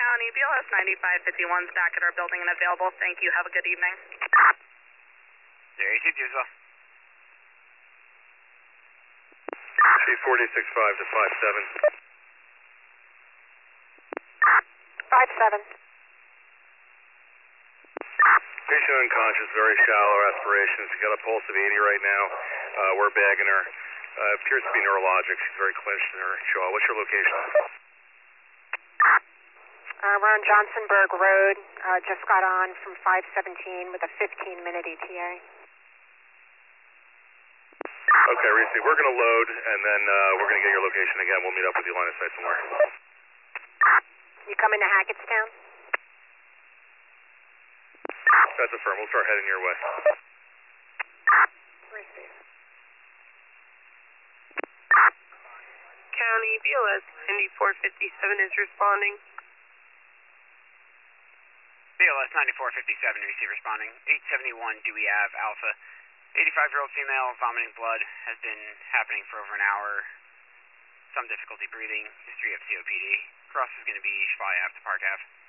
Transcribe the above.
County, BLS 9551's back at our building and available. Thank you. Have a good evening. There, you as well. Chief 465 to 57. 57. Patient unconscious, very shallow aspirations. She's got a pulse of 80 right now. We're bagging her. Appears to be neurologic. She's very clenched in her jaw. What's your location? We're on Johnsonburg Road. Just got on from 517 with a 15-minute ETA. Okay, Reese, we're going to load, and then we're going to get your location again. We'll meet up with you line of sight somewhere. You coming to Hackettstown? That's a firm. We'll start heading your way. Receive. County, BLS 9457 is responding. BLS 9457, receive responding. 871 Dewey Ave, Alpha. 85-year-old female, vomiting blood, has been happening for over an hour. Some difficulty breathing, history of COPD. Cross is going to be Schwei Ave to Park Ave.